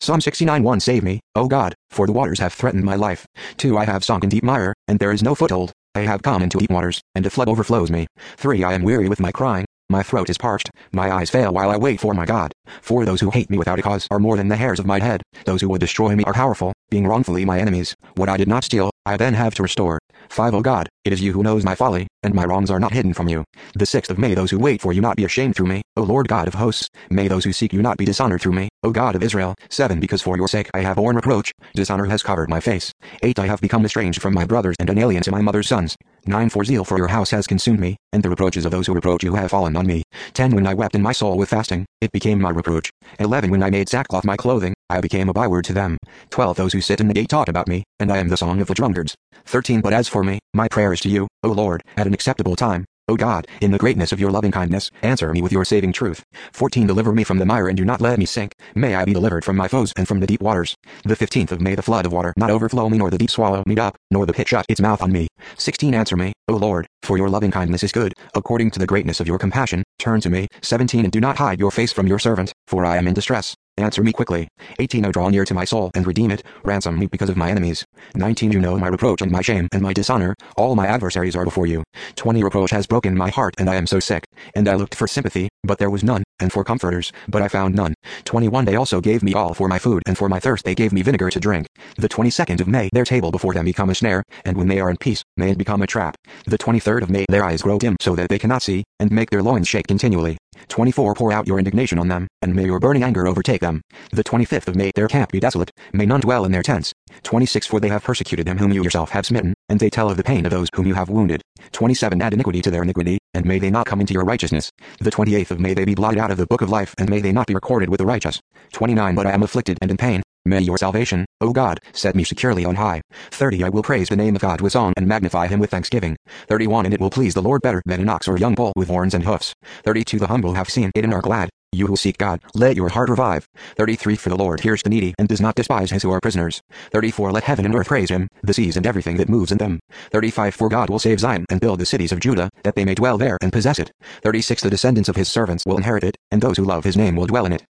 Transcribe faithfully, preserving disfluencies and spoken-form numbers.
Psalm sixty-nine one Save me, O God, for the waters have threatened my life. two I have sunk in deep mire, and there is no foothold. I have come into deep waters, and a flood overflows me. three I am weary with my crying. My throat is parched, my eyes fail while I wait for my God. For those who hate me without a cause are more than the hairs of my head. Those who would destroy me are powerful, being wrongfully my enemies. What I did not steal, I then have to restore. five O God, it is you who knows my folly, and my wrongs are not hidden from you. The sixth of May those who wait for you not be ashamed through me, O Lord God of hosts. May those who seek you not be dishonored through me, O God of Israel. seven Because for your sake I have borne reproach, dishonor has covered my face. eight I have become estranged from my brothers and an alien to my mother's sons. nine For zeal for your house has consumed me, and the reproaches of those who reproach you have fallen on me. ten When I wept in my soul with fasting, it became my reproach. eleven When I made sackcloth my clothing, I became a byword to them. twelve Those who sit in the gate talk about me, and I am the song of the drunkards. thirteen But as for me, my prayer is to you, O Lord, at an acceptable time. O God, in the greatness of your loving kindness, answer me with your saving truth. fourteen Deliver me from the mire and do not let me sink. May I be delivered from my foes and from the deep waters. The fifteenth of May the flood of water not overflow me nor the deep swallow me up, nor the pit shut its mouth on me. sixteen Answer me, O Lord, for your loving kindness is good. According to the greatness of your compassion, turn to me. seventeen And do not hide your face from your servant, for I am in distress. Answer me quickly. eighteen O draw near to my soul and redeem it, ransom me because of my enemies. nineteen You know my reproach and my shame and my dishonor, all my adversaries are before you. twenty Reproach has broken my heart and I am so sick, and I looked for sympathy, but there was none, and for comforters, but I found none. twenty-one They also gave me all for my food, and for my thirst they gave me vinegar to drink. The twenty-second of May their table before them become a snare, and when they are in peace, may it become a trap. The twenty-third of May their eyes grow dim so that they cannot see, and make their loins shake continually. twenty-four Pour out your indignation on them, and may your burning anger overtake them. The twenty-fifth of May their camp be desolate, may none dwell in their tents. twenty-six For they have persecuted them whom you yourself have smitten, and they tell of the pain of those whom you have wounded. twenty-seven Add iniquity to their iniquity, and may they not come into your righteousness. The twenty-eighth of May they be blotted out of the book of life, and may they not be recorded with the righteous. twenty-nine But I am afflicted and in pain. May your salvation, O God, set me securely on high. thirty I will praise the name of God with song and magnify him with thanksgiving. thirty-one And it will please the Lord better than an ox or young bull with horns and hoofs. thirty-two The humble have seen it and are glad. You who seek God, let your heart revive. thirty-three For the Lord hears the needy and does not despise his who are prisoners. thirty-four Let heaven and earth praise him, the seas and everything that moves in them. thirty-five For God will save Zion and build the cities of Judah, that they may dwell there and possess it. thirty-six The descendants of his servants will inherit it, and those who love his name will dwell in it.